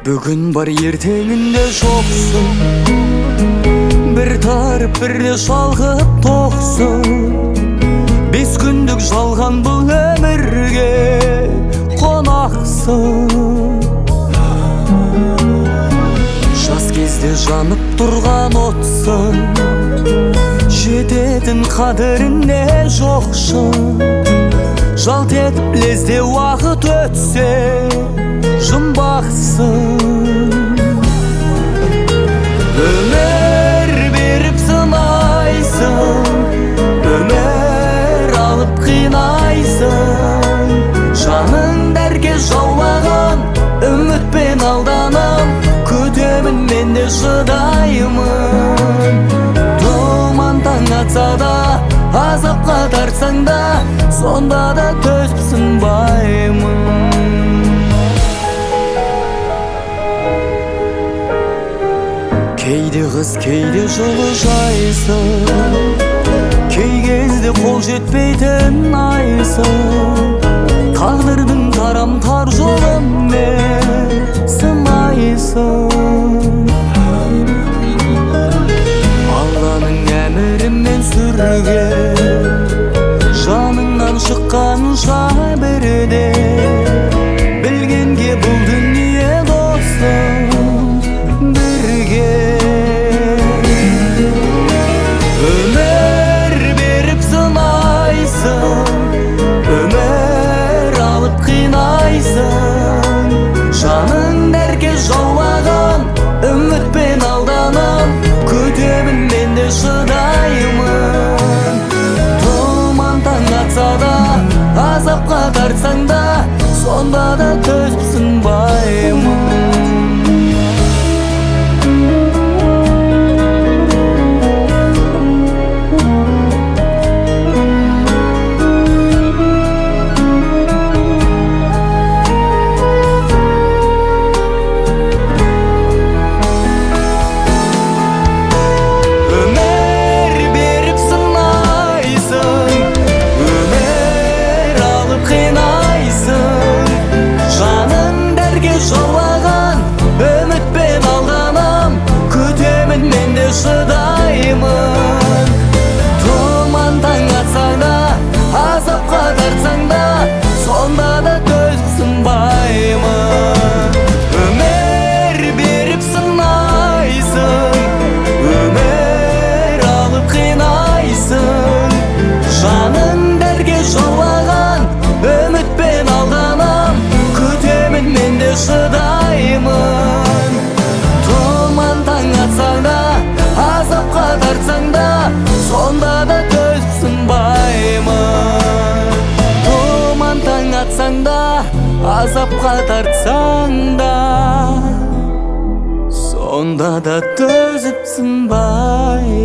Бүгін бар ертеңінде жоқсың, бір тарып бірде шалғып тоқсың. 5 күндік жалған бұл өмірге қонақсың. Жас кезде жанып тұрған отсың, жететін қадіріне жоқшың. Жалт етіп лезде уақыт өтсе жұмбақсың. Өмір беріп сынайсың, өмір алып қинайсың. Жаның дәрге жаулаған үмітпен алданам, күтемін мен де шыдаймын. Тұман таң атса да, азапқа тартсаң да, сонда да төзіп сынбаймын. Кейде қыз, кейде жылы жайсың, кей кезде қол жетпейтін айсың. Тағдырдың тарамтар жолымен сынайсың. Алланың әмірімен сүрген, жаныңнан шыққанша бірде, білгенге бұл дүние досым бірге. Өмір беріп сынайсың, өмір алып қинайсың. Жаның дәрге жаулаған үмітпен алданам, күтемін мен де шыдаймын. Тұман таң атса да, азапқа тартсаң да, сонда да төзіп сынбаймын. Жаулаған үмітпен алданам, күтемін мен де шыдаймын. Тұман таң атсаң да, азапқа тартсаң да, сонда да төзіп сынбаймын. Өмір беріп сынайсың, өмір алып қинайсың. Жаның дәрге жаулаған үмітпен алданам, күтемін мен де шыдаймын. Тұман таң атсаң да, азапқа тартсаң да, сонда да төзіп сынбаймын. Тұман таң атсаң да, азапқа тартсаң да, сонда да төзіп сынбаймын.